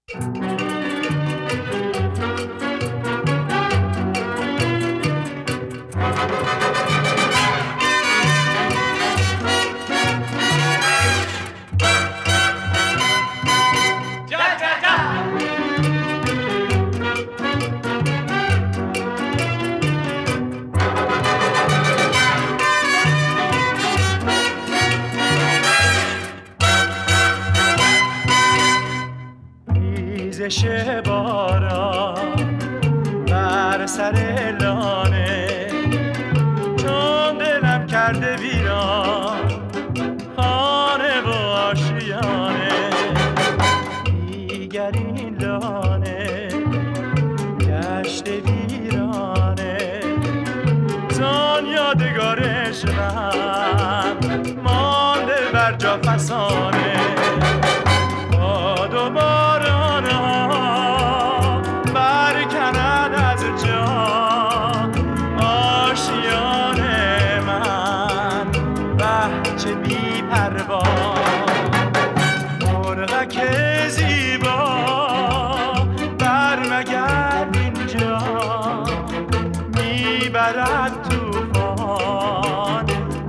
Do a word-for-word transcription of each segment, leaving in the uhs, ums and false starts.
ریزش باران بر سر لانه، چون دلم کرده ویران خانه و آشیانه. دیگر این لانه گشت ویرانه، زان یادگار عشقم مانده بر جا فسانه. باد و باران ها برکند از جا آشیان من، بچه بی پروا مرغک زیبا برمگرد اینجا، میبرد توفان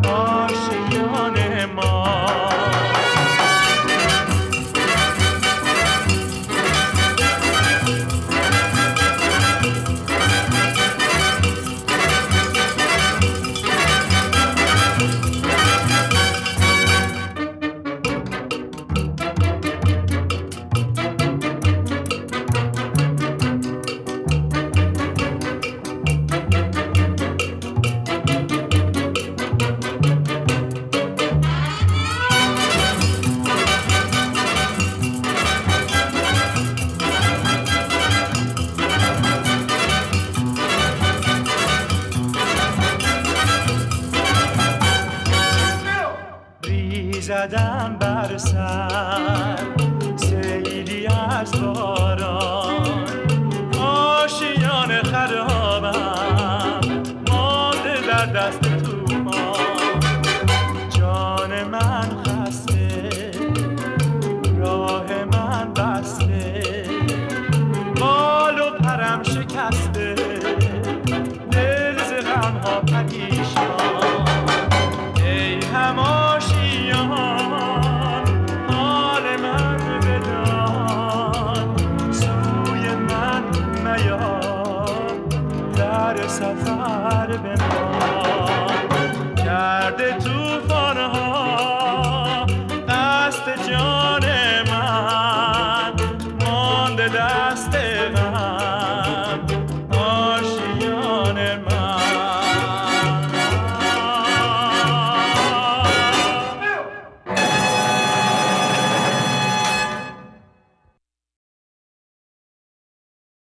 آشیان ما. زدم بر سر